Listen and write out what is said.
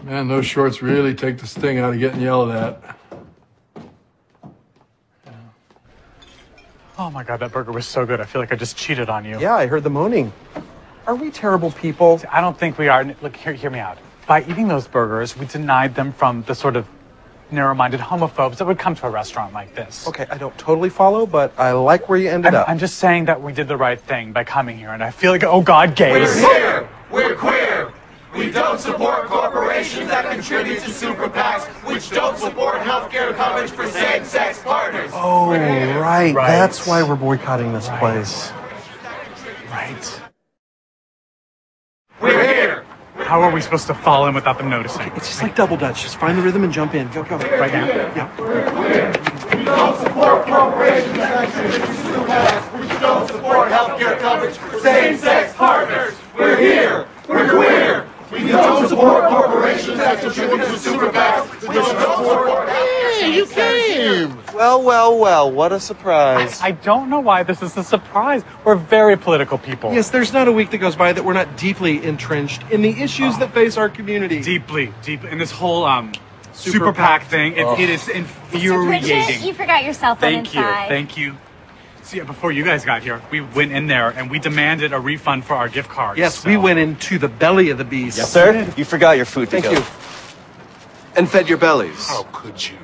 Man, those shorts really take the sting out of getting yelled at. Oh my God, that burger was so good. I feel like I just cheated on you. Yeah, I heard the moaning. Are we terrible people? I don't think we are. Look, hear me out. By eating those burgers, we denied them from the sort of narrow-minded homophobes that would come to a restaurant like this. Okay, I don't totally follow, but I like where you ended up. I'm just saying that we did the right thing by coming here, and I feel like, oh God, gays. We're here! We're queer! We don't support corporations that contribute to super PACs, which don't support healthcare coverage for same-sex partners. Oh, right. That's why we're boycotting this place. Right. We're here! How are we supposed to fall in without them noticing? It's just like double dutch. Just find the rhythm and jump in. Go. Right now? Yeah. We don't support corporations that contribute to super PACs, which don't support healthcare coverage for same-sex partners. We're here! We're queer! We don't support corporations that contribute to super PACs, which don't support Hey, you came! Well, what a surprise. I don't know why this is a surprise. We're very political people. Yes, there's not a week that goes by that we're not deeply entrenched in the issues that face our community. Deeply. In this whole super PAC thing, it is Mr. infuriating. Pritchett, you forgot your cell phone inside. Thank you. See, before you guys got here, we went in there and we demanded a refund for our gift cards. Yes, we went into the belly of the beast. Yes, sir. You forgot your food to Thank go. you. And fed your bellies. How could you?